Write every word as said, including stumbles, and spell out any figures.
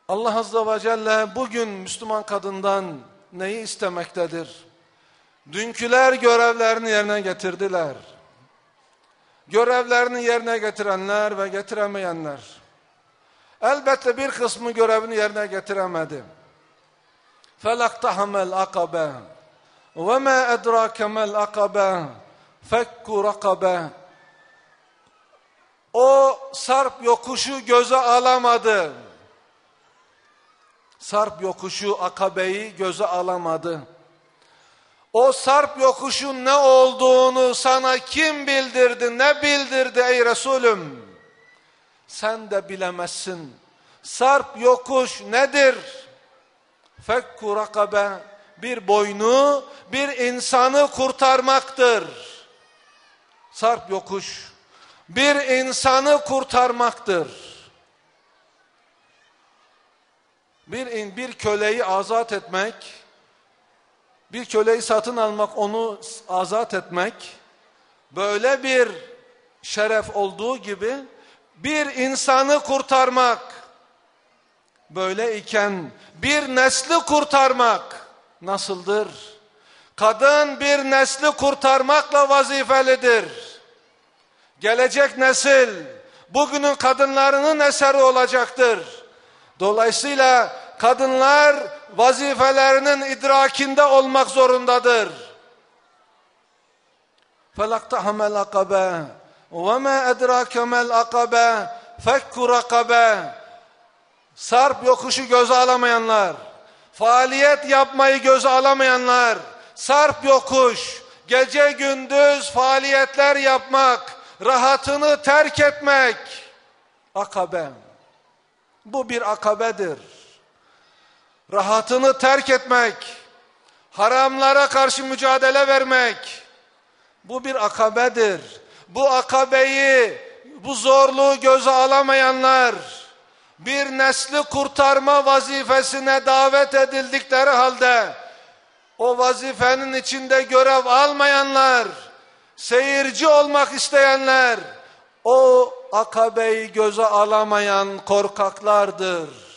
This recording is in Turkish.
Allah Azze ve Celle bugün Müslüman kadından neyi istemektedir? Dünküler görevlerini yerine getirdiler. Görevlerini yerine getirenler ve getiremeyenler. Elbette bir kısmı görevini yerine getiremedi. فَلَقْتَحَمَ الْاَقَبَةِ وَمَا اَدْرَاكَ مَا الْاَقَبَةِ فَكُّ رَقَبَةِ O sarp yokuşu göze alamadı. Sarp yokuşu, akabeyi göze alamadı. O sarp yokuşun ne olduğunu sana kim bildirdi, ne bildirdi ey Resulüm? Sen de bilemezsin. Sarp yokuş nedir? Fekku rakabe, bir boynu, bir insanı kurtarmaktır. Sarp yokuş, bir insanı kurtarmaktır. Bir, bir köleyi azat etmek, bir köleyi satın almak, onu azat etmek, böyle bir şeref olduğu gibi bir insanı kurtarmak, böyle iken bir nesli kurtarmak nasıldır? Kadın bir nesli kurtarmakla vazifelidir. Gelecek nesil bugünün kadınlarının eseri olacaktır. Dolayısıyla kadınlar vazifelerinin idrakinde olmak zorundadır. فَلَقْتَحَمَ الْاَقَبَةِ وَمَا اَدْرَاكَ مَا الْاَقَبَةِ فَكُّ رَقَبَةِ Sarp yokuşu göze alamayanlar, faaliyet yapmayı göze alamayanlar, sarp yokuş, gece gündüz faaliyetler yapmak, rahatını terk etmek, akabe. Bu bir akabedir. Rahatını terk etmek, haramlara karşı mücadele vermek, bu bir akabedir. Bu akabeyi, bu zorluğu göze alamayanlar, bir nesli kurtarma vazifesine davet edildikleri halde, o vazifenin içinde görev almayanlar, seyirci olmak isteyenler, o akabeyi göze alamayan korkaklardır.